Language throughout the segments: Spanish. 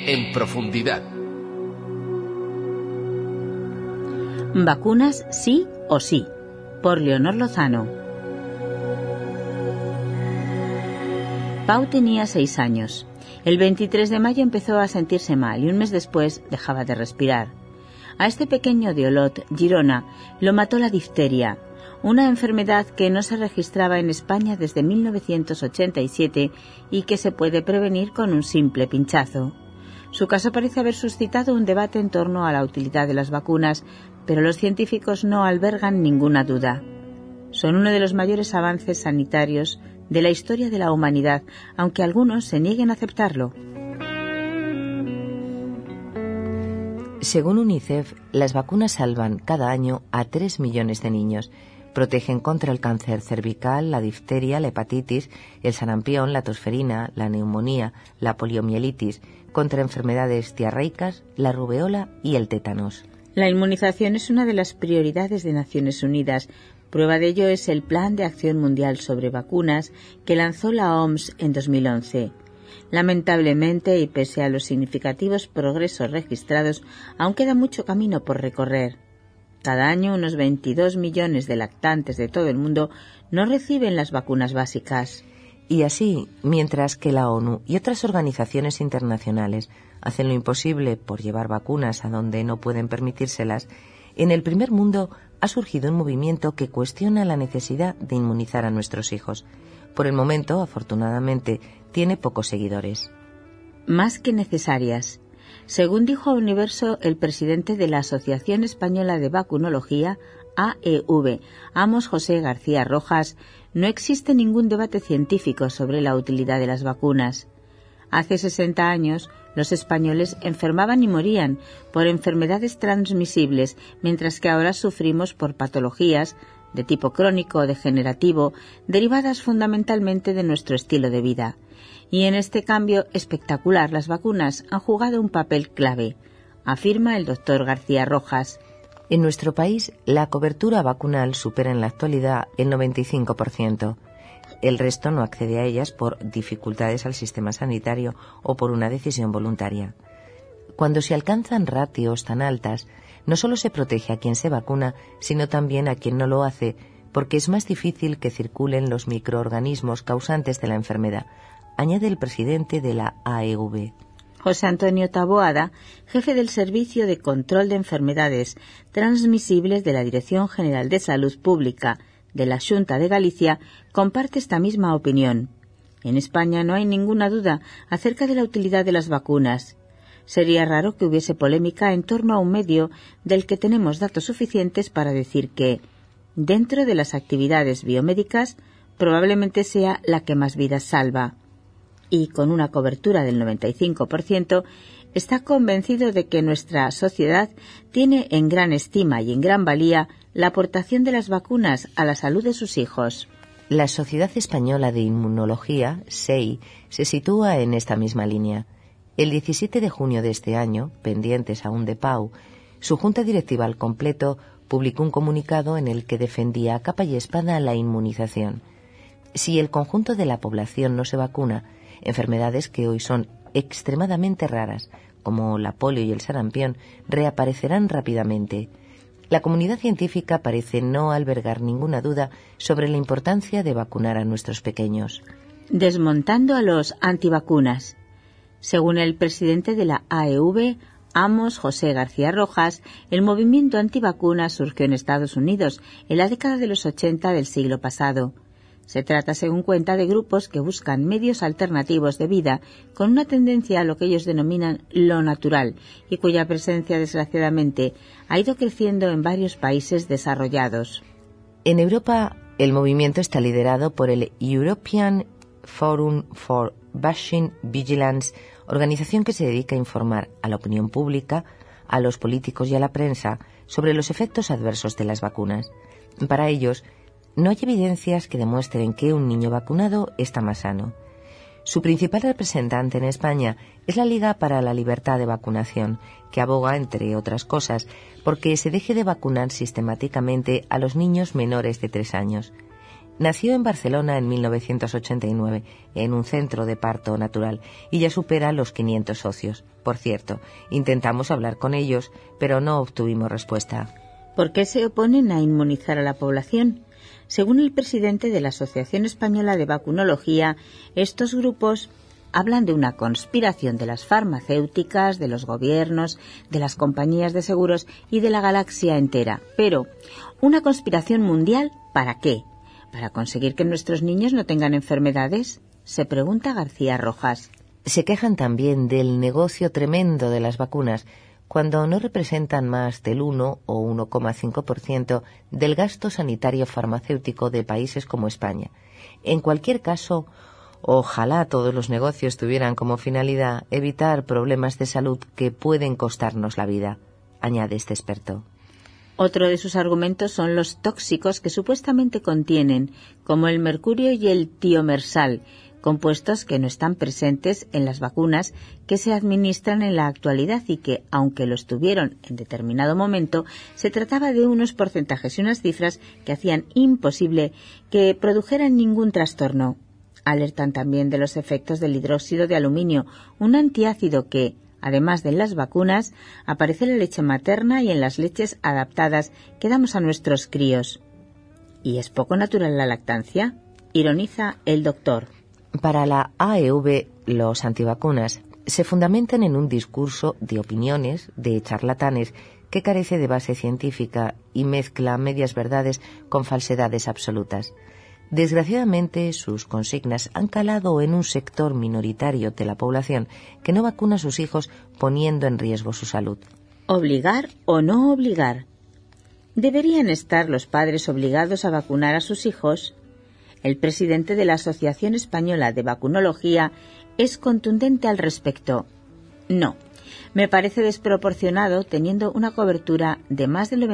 en profundidad. Vacunas sí o sí, por Leonor Lozano. Pau tenía 6 años. El 23 de mayo empezó a sentirse mal y un mes después dejaba de respirar. A este pequeño de Olot, Girona, lo mató la difteria, una enfermedad que no se registraba en España desde 1987 y que se puede prevenir con un simple pinchazo. Su caso parece haber suscitado un debate en torno a la utilidad de las vacunas, pero los científicos no albergan ninguna duda. Son uno de los mayores avances sanitarios de la historia de la humanidad, aunque algunos se nieguen a aceptarlo. Según UNICEF, las vacunas salvan cada año a 3 millones de niños. Protegen contra el cáncer cervical, la difteria, la hepatitis, el sarampión, la tosferina, la neumonía, la poliomielitis, contra enfermedades diarreicas, la rubeola y el tétanos. La inmunización es una de las prioridades de Naciones Unidas. Prueba de ello es el Plan de Acción Mundial sobre Vacunas que lanzó la OMS en 2011. Lamentablemente, y pese a los significativos progresos registrados, aún queda mucho camino por recorrer. Cada año unos 22 millones de lactantes de todo el mundo no reciben las vacunas básicas. Y así, mientras que la ONU y otras organizaciones internacionales hacen lo imposible por llevar vacunas a donde no pueden permitírselas, en el primer mundo ha surgido un movimiento que cuestiona la necesidad de inmunizar a nuestros hijos. Por el momento, afortunadamente, tiene pocos seguidores. Más que necesarias. Según dijo a Universo el presidente de la Asociación Española de Vacunología, AEV, Amos José García Rojas, no existe ningún debate científico sobre la utilidad de las vacunas. Hace 60 años, los españoles enfermaban y morían por enfermedades transmisibles, mientras que ahora sufrimos por patologías de tipo crónico o degenerativo, derivadas fundamentalmente de nuestro estilo de vida. Y en este cambio espectacular las vacunas han jugado un papel clave, afirma el doctor García Rojas. En nuestro país, la cobertura vacunal supera en la actualidad el 95%. El resto no accede a ellas por dificultades al sistema sanitario o por una decisión voluntaria. Cuando se alcanzan ratios tan altas, no solo se protege a quien se vacuna, sino también a quien no lo hace, porque es más difícil que circulen los microorganismos causantes de la enfermedad, añade el presidente de la AEV. José Antonio Taboada, jefe del Servicio de Control de Enfermedades Transmisibles de la Dirección General de Salud Pública de la Xunta de Galicia, comparte esta misma opinión. En España no hay ninguna duda acerca de la utilidad de las vacunas. Sería raro que hubiese polémica en torno a un medio del que tenemos datos suficientes para decir que, dentro de las actividades biomédicas, probablemente sea la que más vidas salva. Y con una cobertura del 95%, está convencido de que nuestra sociedad tiene en gran estima y en gran valía la aportación de las vacunas a la salud de sus hijos. La Sociedad Española de Inmunología, SEI, se sitúa en esta misma línea. El 17 de junio de este año, pendientes aún de Pau, su junta directiva al completo publicó un comunicado en el que defendía a capa y espada la inmunización. Si el conjunto de la población no se vacuna, enfermedades que hoy son extremadamente raras, como la polio y el sarampión, reaparecerán rápidamente. La comunidad científica parece no albergar ninguna duda sobre la importancia de vacunar a nuestros pequeños. Desmontando a los antivacunas. Según el presidente de la AEV, Amos José García Rojas, el movimiento antivacunas surgió en Estados Unidos en la década de los 80 del siglo pasado. Se trata, según cuenta, de grupos que buscan medios alternativos de vida con una tendencia a lo que ellos denominan lo natural y cuya presencia, desgraciadamente, ha ido creciendo en varios países desarrollados. En Europa, el movimiento está liderado por el European Forum for Vaccine Vigilance, organización que se dedica a informar a la opinión pública, a los políticos y a la prensa sobre los efectos adversos de las vacunas. Para ellos, no hay evidencias que demuestren que un niño vacunado está más sano. Su principal representante en España es la Liga para la Libertad de Vacunación, que aboga, entre otras cosas, porque se deje de vacunar sistemáticamente a los niños menores de 3 años. Nació en Barcelona en 1989, en un centro de parto natural, y ya supera los 500 socios. Por cierto, intentamos hablar con ellos, pero no obtuvimos respuesta. ¿Por qué se oponen a inmunizar a la población? Según el presidente de la Asociación Española de Vacunología, estos grupos hablan de una conspiración de las farmacéuticas, de los gobiernos, de las compañías de seguros y de la galaxia entera. Pero, ¿una conspiración mundial para qué? ¿Para conseguir que nuestros niños no tengan enfermedades?, se pregunta García Rojas. Se quejan también del negocio tremendo de las vacunas, cuando no representan más del 1 o 1,5% del gasto sanitario farmacéutico de países como España. En cualquier caso, ojalá todos los negocios tuvieran como finalidad evitar problemas de salud que pueden costarnos la vida, añade este experto. Otro de sus argumentos son los tóxicos que supuestamente contienen, como el mercurio y el tiomersal, compuestos que no están presentes en las vacunas que se administran en la actualidad y que, aunque lo estuvieron en determinado momento, se trataba de unos porcentajes y unas cifras que hacían imposible que produjeran ningún trastorno. Alertan también de los efectos del hidróxido de aluminio, un antiácido que, además de en las vacunas, aparece en la leche materna y en las leches adaptadas que damos a nuestros críos. ¿Y es poco natural la lactancia?, ironiza el doctor. Para la AEV, los antivacunas se fundamentan en un discurso de opiniones de charlatanes que carece de base científica y mezcla medias verdades con falsedades absolutas. Desgraciadamente, sus consignas han calado en un sector minoritario de la población que no vacuna a sus hijos poniendo en riesgo su salud. ¿Obligar o no obligar? ¿Deberían estar los padres obligados a vacunar a sus hijos? El presidente de la Asociación Española de Vacunología es contundente al respecto. No, me parece desproporcionado teniendo una cobertura de más del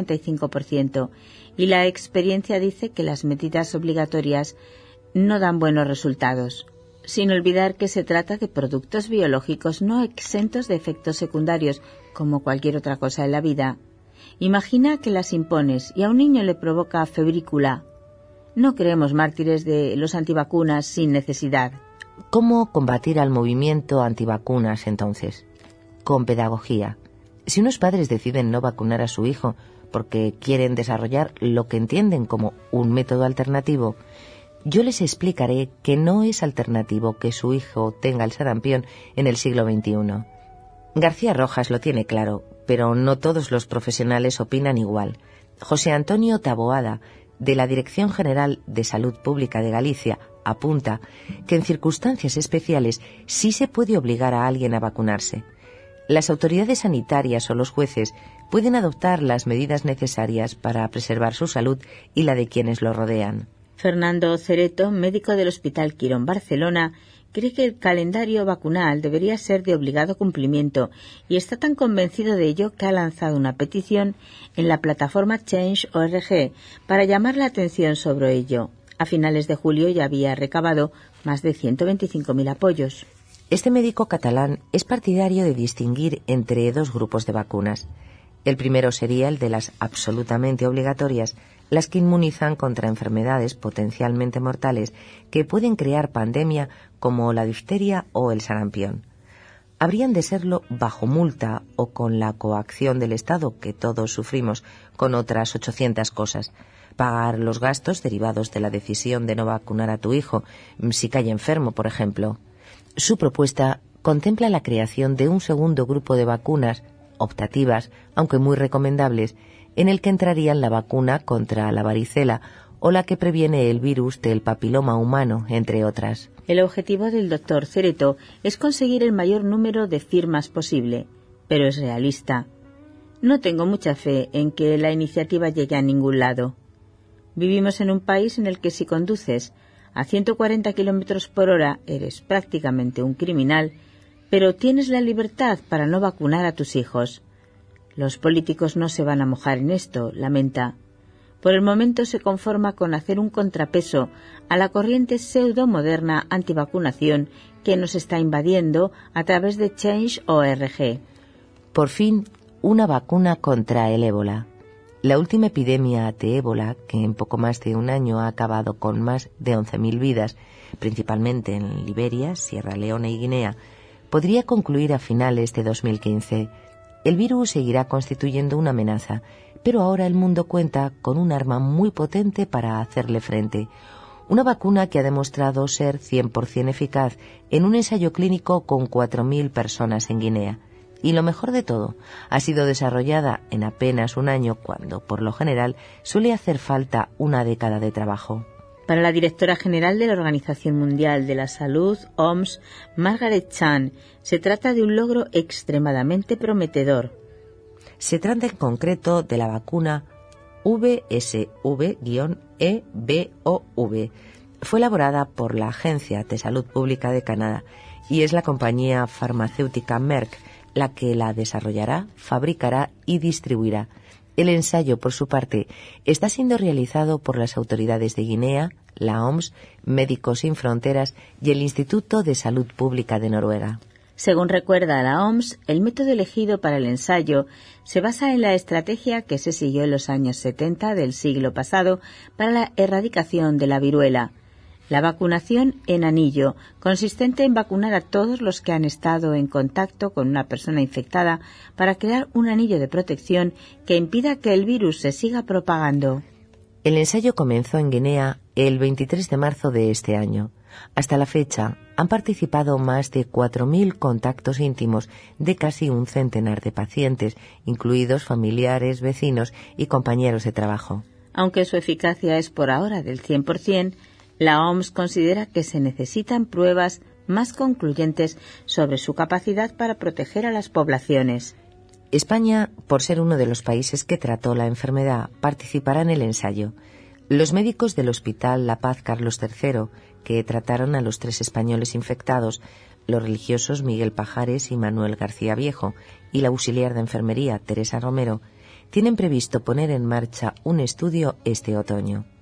95% y la experiencia dice que las medidas obligatorias no dan buenos resultados, sin olvidar que se trata de productos biológicos no exentos de efectos secundarios como cualquier otra cosa en la vida. Imagina que las impones y a un niño le provoca febrícula. No creemos mártires de los antivacunas sin necesidad. ¿Cómo combatir al movimiento antivacunas entonces? Con pedagogía. Si unos padres deciden no vacunar a su hijo porque quieren desarrollar lo que entienden como un método alternativo, yo les explicaré que no es alternativo que su hijo tenga el sarampión en el siglo XXI. García Rojas lo tiene claro, pero no todos los profesionales opinan igual. José Antonio Taboada, de la Dirección General de Salud Pública de Galicia, apunta que en circunstancias especiales sí se puede obligar a alguien a vacunarse. Las autoridades sanitarias o los jueces pueden adoptar las medidas necesarias para preservar su salud y la de quienes lo rodean. Fernando Cereto, médico del Hospital Quirón Barcelona, cree que el calendario vacunal debería ser de obligado cumplimiento y está tan convencido de ello que ha lanzado una petición en la plataforma Change.org para llamar la atención sobre ello. A finales de julio ya había recabado más de 125.000 apoyos. Este médico catalán es partidario de distinguir entre dos grupos de vacunas. El primero sería el de las absolutamente obligatorias, las que inmunizan contra enfermedades potencialmente mortales que pueden crear pandemia como la difteria o el sarampión. Habrían de serlo bajo multa o con la coacción del Estado, que todos sufrimos con otras 800 cosas. Pagar los gastos derivados de la decisión de no vacunar a tu hijo, si cae enfermo, por ejemplo. Su propuesta contempla la creación de un segundo grupo de vacunas optativas, aunque muy recomendables, en el que entrarían la vacuna contra la varicela o la que previene el virus del papiloma humano, entre otras. El objetivo del doctor Cereto es conseguir el mayor número de firmas posible, pero es realista. No tengo mucha fe en que la iniciativa llegue a ningún lado. Vivimos en un país en el que si conduces a 140 kilómetros por hora eres prácticamente un criminal, pero tienes la libertad para no vacunar a tus hijos. Los políticos no se van a mojar en esto, lamenta. Por el momento se conforma con hacer un contrapeso a la corriente pseudo-moderna antivacunación que nos está invadiendo a través de Change.org. Por fin, una vacuna contra el ébola. La última epidemia de ébola, que en poco más de un año ha acabado con más de 11.000 vidas, principalmente en Liberia, Sierra Leona y Guinea, podría concluir a finales de 2015. El virus seguirá constituyendo una amenaza, pero ahora el mundo cuenta con un arma muy potente para hacerle frente. Una vacuna que ha demostrado ser 100% eficaz en un ensayo clínico con 4.000 personas en Guinea. Y lo mejor de todo, ha sido desarrollada en apenas un año cuando, por lo general, suele hacer falta una década de trabajo. Para la directora general de la Organización Mundial de la Salud, OMS, Margaret Chan, se trata de un logro extremadamente prometedor. Se trata en concreto de la vacuna VSV-EBOV. Fue elaborada por la Agencia de Salud Pública de Canadá y es la compañía farmacéutica Merck la que la desarrollará, fabricará y distribuirá. El ensayo, por su parte, está siendo realizado por las autoridades de Guinea, la OMS, Médicos Sin Fronteras y el Instituto de Salud Pública de Noruega. Según recuerda la OMS, el método elegido para el ensayo se basa en la estrategia que se siguió en los años 70 del siglo pasado para la erradicación de la viruela. La vacunación en anillo, consistente en vacunar a todos los que han estado en contacto con una persona infectada para crear un anillo de protección que impida que el virus se siga propagando. El ensayo comenzó en Guinea el 23 de marzo de este año. Hasta la fecha han participado más de 4.000 contactos íntimos de casi un centenar de pacientes, incluidos familiares, vecinos y compañeros de trabajo. Aunque su eficacia es por ahora del 100%, la OMS considera que se necesitan pruebas más concluyentes sobre su capacidad para proteger a las poblaciones. España, por ser uno de los países que trató la enfermedad, participará en el ensayo. Los médicos del Hospital La Paz Carlos III, que trataron a los 3 españoles infectados, los religiosos Miguel Pajares y Manuel García Viejo, y la auxiliar de enfermería Teresa Romero, tienen previsto poner en marcha un estudio este otoño.